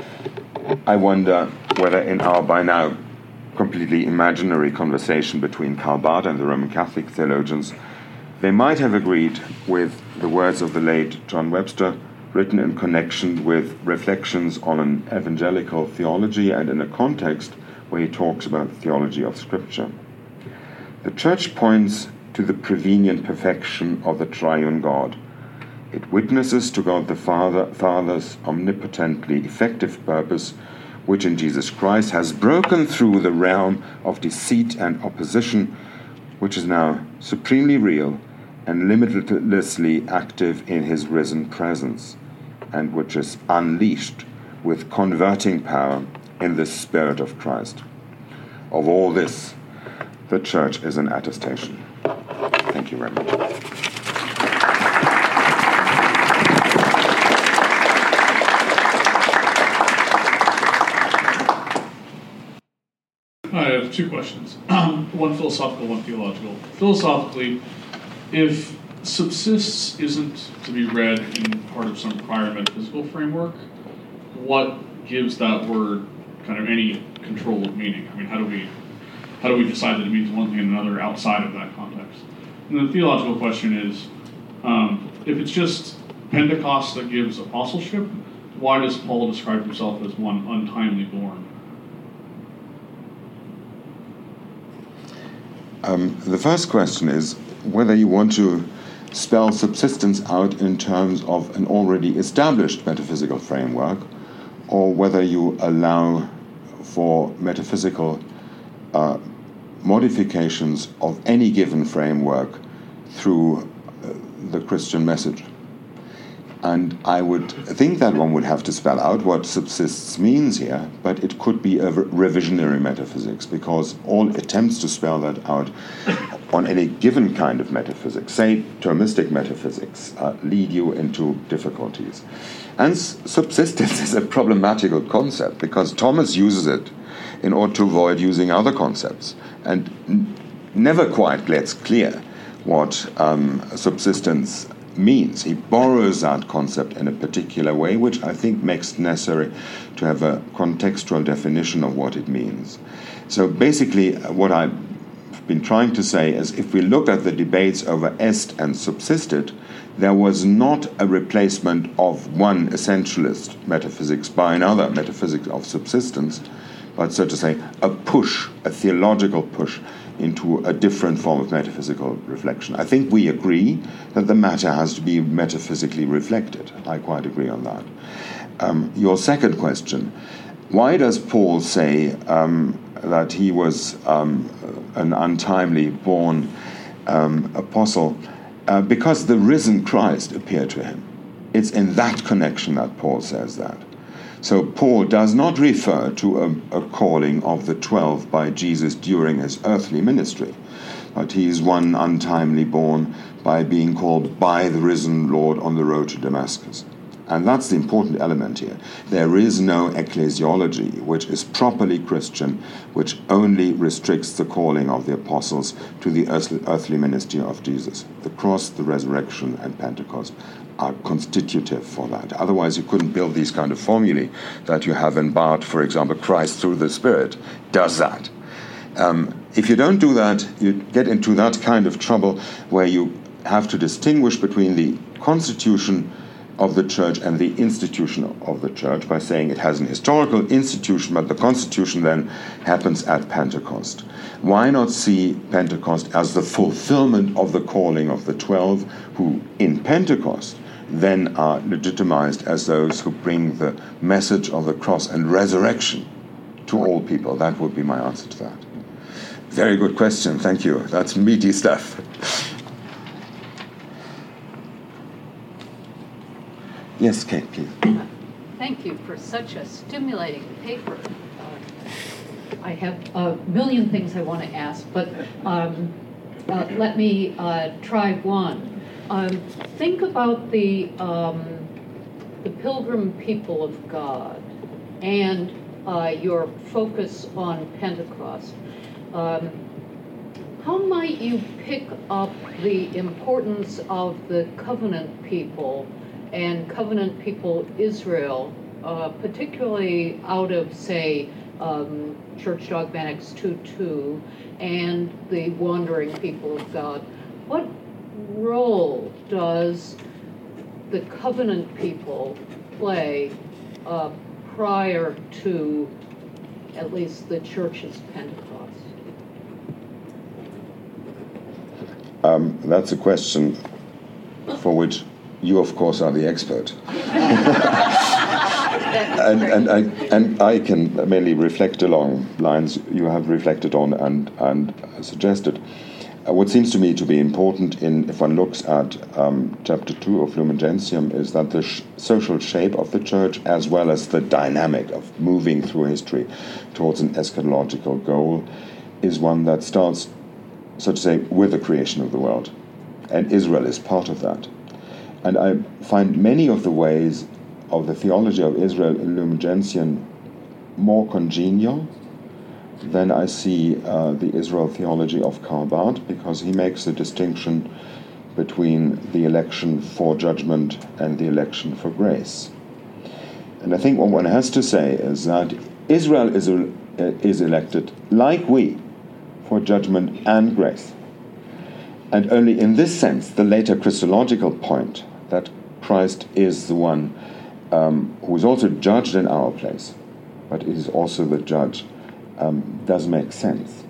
I wonder whether in our by now completely imaginary conversation between Karl Barth and the Roman Catholic theologians, they might have agreed with the words of the late John Webster, written in connection with reflections on an evangelical theology and in a context where he talks about the theology of Scripture. The Church points to the prevenient perfection of the triune God. It witnesses to God the Father, Father's omnipotently effective purpose, which in Jesus Christ has broken through the realm of deceit and opposition, which is now supremely real and limitlessly active in his risen presence, and which is unleashed with converting power in the Spirit of Christ. Of all this, the Church is an attestation. Thank you very much. I have two questions. One philosophical, one theological. Philosophically, if subsists isn't to be read in part of some prior metaphysical framework, what gives that word kind of any control of meaning? I mean, how do we how do we decide that it means one thing and another outside of that context? And the theological question is, um, if it's just Pentecost that gives apostleship, why does Paul describe himself as one untimely born? Um, the first question is whether you want to spell subsistence out in terms of an already established metaphysical framework, or whether you allow for metaphysical uh, modifications of any given framework through uh, the Christian message. And I would think that one would have to spell out what subsists means here, but it could be a revisionary metaphysics, because all attempts to spell that out on any given kind of metaphysics, say Thomistic metaphysics, uh, lead you into difficulties. And s- subsistence is a problematical concept, because Thomas uses it in order to avoid using other concepts, and n- never quite gets clear what um, subsistence means. He borrows that concept in a particular way, which I think makes it necessary to have a contextual definition of what it means. So basically, what I've been trying to say is, if we look at the debates over est and subsisted, there was not a replacement of one essentialist metaphysics by another metaphysics of subsistence, but so to say, a push, a theological push into a different form of metaphysical reflection. I think we agree that the matter has to be metaphysically reflected. I quite agree on that. Um, your second question, why does Paul say um, that he was um, an untimely born um, apostle? Uh, because the risen Christ appeared to him. It's in that connection that Paul says that. So Paul does not refer to a, a calling of the twelve by Jesus during his earthly ministry, but he is one untimely born by being called by the risen Lord on the road to Damascus. And that's the important element here. There is no ecclesiology which is properly Christian, which only restricts the calling of the apostles to the earthly, earthly ministry of Jesus. The cross, the resurrection, and Pentecost are constitutive for that. Otherwise, you couldn't build these kind of formulae that you have in Barth, for example. Christ through the Spirit does that. Um, if you don't do that, you get into that kind of trouble where you have to distinguish between the constitution of the church and the institution of the church by saying it has an historical institution, but the constitution then happens at Pentecost. Why not see Pentecost as the fulfillment of the calling of the twelve, who in Pentecost then are legitimized as those who bring the message of the cross and resurrection to all people? That would be my answer to that. Very good question, thank you. That's meaty stuff. Yes, Kate, please. Thank you for such a stimulating paper. Uh, I have a million things I want to ask, but um, uh, let me uh, try one. Um, think about the um, the pilgrim people of God and uh, your focus on Pentecost. Um, how might you pick up the importance of the covenant people and covenant people Israel, uh, particularly out of, say, um, Church Dogmatics two two and the wandering people of God? What role does the covenant people play uh, prior to at least the church's Pentecost? Um, that's a question for which you, of course, are the expert. and, and, I, and I can mainly reflect along lines you have reflected on and, and suggested. uh, what seems to me to be important in, if one looks at um, chapter two of Lumen Gentium, is that the sh- social shape of the church, as well as the dynamic of moving through history towards an eschatological goal, is one that starts, so to say, with the creation of the world. And Israel is part of that. And I find many of the ways of the theology of Israel in Lumen Gentium more congenial than I see uh, the Israel theology of Karl Barth, because he makes a distinction between the election for judgment and the election for grace. And I think what one has to say is that Israel is, uh, is elected, like we, for judgment and grace. And only in this sense, the later Christological point, that Christ is the one um, who is also judged in our place, but is also the judge, um, does make sense.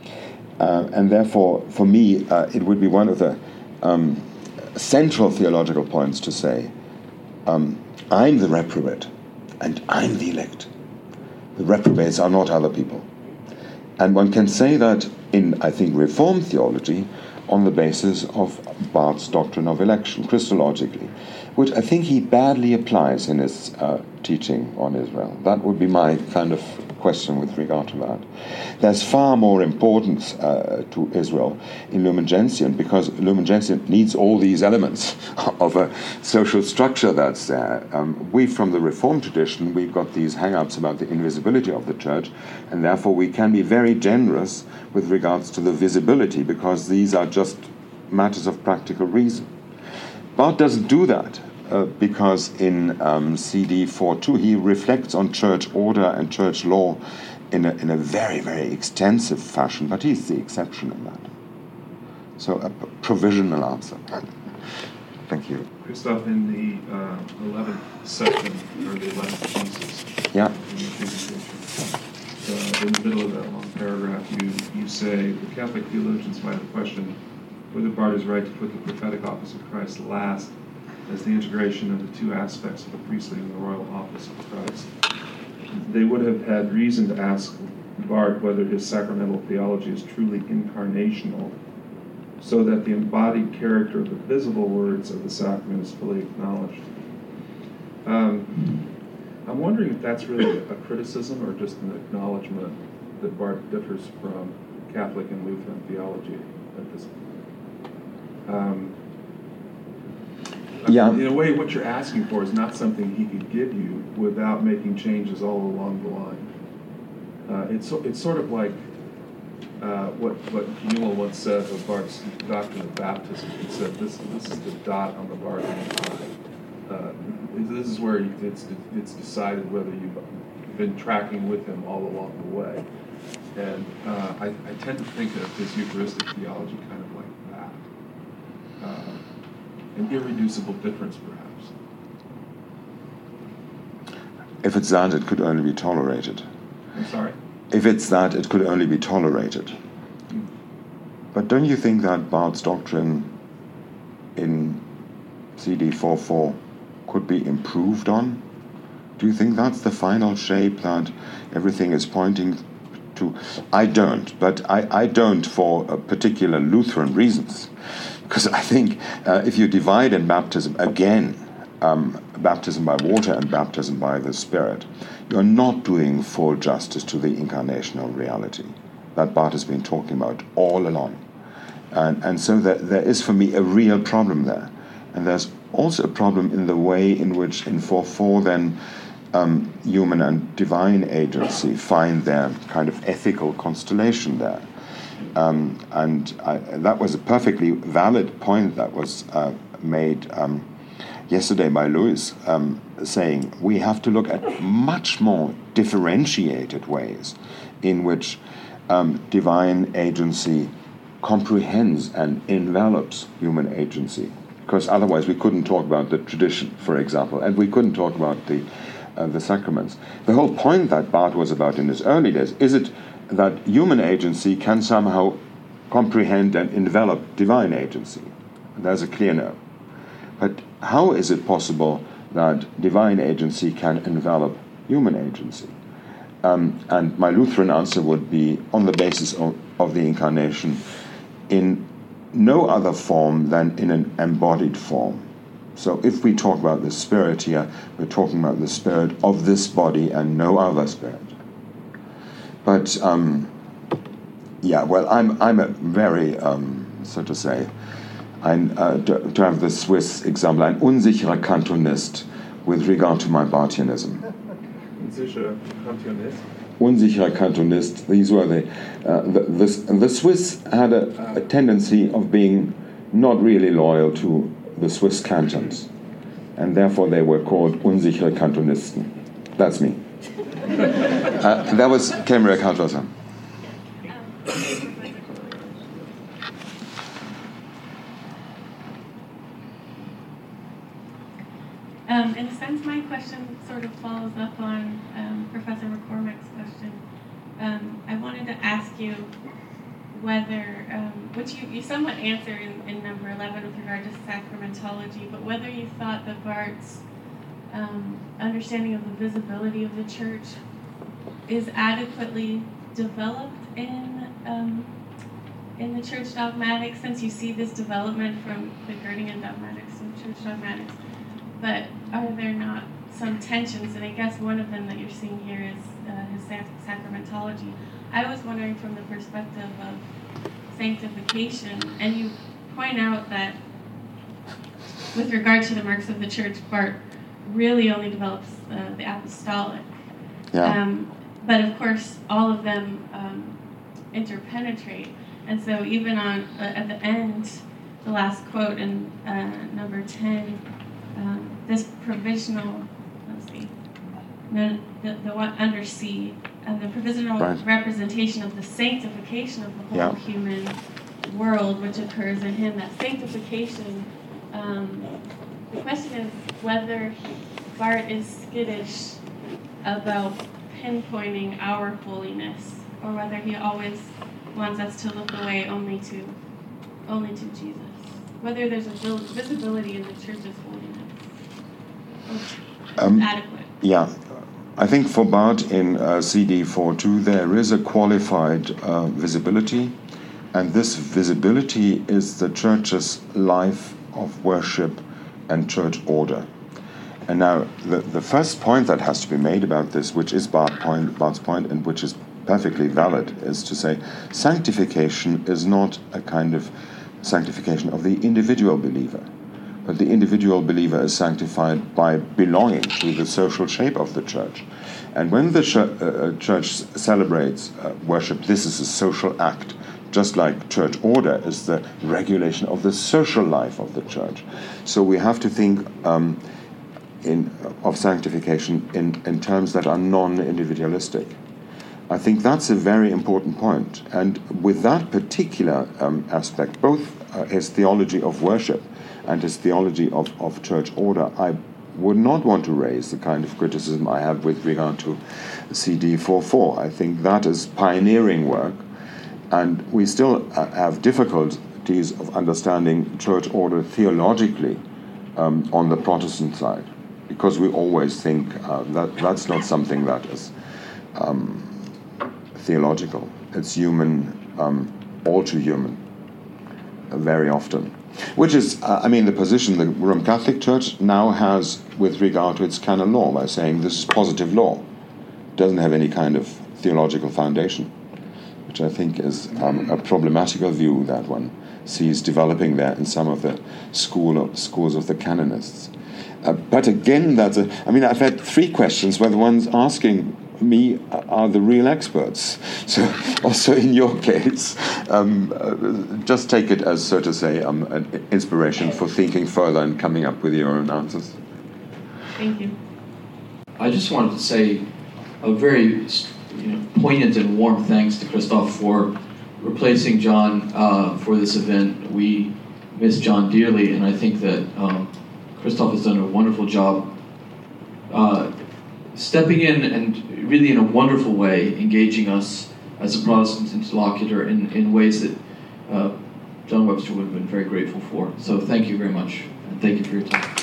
Uh, and therefore, for me, uh, it would be one of the um, central theological points to say, um, I'm the reprobate, and I'm the elect. The reprobates are not other people. And one can say that in, I think, Reformed theology on the basis of Barth's doctrine of election, Christologically, which I think he badly applies in his uh, teaching on Israel. That would be my kind of question with regard to that. There's far more importance uh, to Israel in Lumen Gentium, because Lumen Gentium needs all these elements of a social structure that's there. Um, we, from the Reformed tradition, we've got these hang-ups about the invisibility of the church, and therefore we can be very generous with regards to the visibility, because these are just matters of practical reason. Barth doesn't do that. Uh, because in um, C D four two he reflects on church order and church law in a, in a very, very extensive fashion, but he's the exception in that. So a p- provisional answer. Thank you. Christoph, in the uh, eleventh section, or the eleventh thesis, yeah. in the presentation, uh, in the middle of that long paragraph, you, you say, the Catholic theologians find the question whether Barth is right to put the prophetic office of Christ last as the integration of the two aspects of the priestly and the royal office of Christ. They would have had reason to ask Barth whether his sacramental theology is truly incarnational, so that the embodied character of the visible words of the sacrament is fully acknowledged. Um, I'm wondering if that's really a criticism or just an acknowledgement that Barth differs from Catholic and Lutheran theology at this point. Um, Yeah. In a way, what you're asking for is not something he could give you without making changes all along the line. Uh, it's it's sort of like uh, what what Newell once said of Barth's doctrine of baptism. He said, "This this is the dot on the bargaining line. Uh, this is where it's it's decided whether you've been tracking with him all along the way." And uh, I, I tend to think of his Eucharistic theology kind of like that. Uh, An irreducible difference, perhaps. If it's that, it could only be tolerated. I'm sorry? If it's that, it could only be tolerated. Mm. But don't you think that Barth's doctrine in C D four four could be improved on? Do you think that's the final shape that everything is pointing to? I don't, but I, I don't for uh, particular Lutheran reasons. Because I think uh, if you divide in baptism, again, um, baptism by water and baptism by the Spirit, you're not doing full justice to the incarnational reality that Barth has been talking about all along. And, and so there, there is, for me, a real problem there. And there's also a problem in the way in which in four four then um, human and divine agency find their kind of ethical constellation there. Um, and I, that was a perfectly valid point that was uh, made um, yesterday by Louis, um, saying we have to look at much more differentiated ways in which um, divine agency comprehends and envelops human agency. Because otherwise we couldn't talk about the tradition, for example, and we couldn't talk about the, uh, the sacraments. The whole point that Barth was about in his early days, is it that human agency can somehow comprehend and envelop divine agency? There's a clear no. But how is it possible that divine agency can envelop human agency? Um, and my Lutheran answer would be on the basis of, of the incarnation, in no other form than in an embodied form. So if we talk about the spirit here, we're talking about the spirit of this body and no other spirit. But um, yeah, well, I'm I'm a very, um, so to say, ein, uh, to, to have the Swiss example, ein unsicherer Kantonist with regard to my Barthianism. Unsicherer Kantonist? Unsicherer Kantonist. These were the, uh, the, the, the Swiss had a, a tendency of being not really loyal to the Swiss cantons, and therefore they were called unsichere Kantonisten. That's me. uh, that was Kemmerich Hartwasser. Um, in a sense, my question sort of follows up on um, Professor McCormack's question. Um, I wanted to ask you whether, um, which you, you somewhat answered in, in number eleven with regard to sacramentology, but whether you thought that Barth's um, understanding of the visibility of the church is adequately developed in um, in the church dogmatics, since you see this development from the Göttingen dogmatics and church dogmatics. But are there not some tensions? And I guess one of them that you're seeing here is uh, his sac- sacramentology. I was wondering from the perspective of sanctification, and you point out that with regard to the marks of the church, Barth really only develops uh, the apostolic. Yeah. Um, but of course, all of them um, interpenetrate. And so even on uh, at the end, the last quote in uh, number ten, um, this provisional, let's see, no, the, the one under C, and the provisional right. representation of the sanctification of the whole yeah. human world, which occurs in him, that sanctification, um, the question is whether Barth is skittish about pinpointing our holiness, or whether he always wants us to look away only to only to Jesus. Whether there's a visibility in the church's holiness. Um, adequate. Yeah. I think for Barth in uh, C D forty-two there is a qualified uh, visibility, and this visibility is the church's life of worship and church order. And now the, the first point that has to be made about this, which is Barth's point, Barth's point, and which is perfectly valid, is to say sanctification is not a kind of sanctification of the individual believer, but the individual believer is sanctified by belonging to the social shape of the church. And when the ch- uh, church celebrates uh, worship, this is a social act, just like church order is the regulation of the social life of the church. So we have to think um, in, of sanctification in, in terms that are non-individualistic. I think that's a very important point. And with that particular um, aspect, both uh, his theology of worship and his theology of, of church order, I would not want to raise the kind of criticism I have with regard to C D forty-four. I think that is pioneering work, and we still uh, have difficulties of understanding church order theologically um, on the Protestant side, because we always think uh, that that's not something that is um, theological. It's human, um, all too human, uh, very often. Which is, uh, I mean, the position the Roman Catholic Church now has with regard to its canon law, by saying this is positive law. It doesn't have any kind of theological foundation, which I think is um, a problematical view that one sees developing there in some of the school of, schools of the canonists. Uh, but again, that's a, I mean, I've had three questions where the ones asking me are the real experts. So also in your case, um, uh, just take it as, so to say, um, an inspiration for thinking further and coming up with your own answers. Thank you. I just wanted to say a very you know, poignant and warm thanks to Christoph for replacing John uh, for this event. We miss John dearly, and I think that um, Christoph has done a wonderful job uh, stepping in and really in a wonderful way engaging us as a Protestant interlocutor in, in ways that uh, John Webster would have been very grateful for. So thank you very much, and thank you for your time.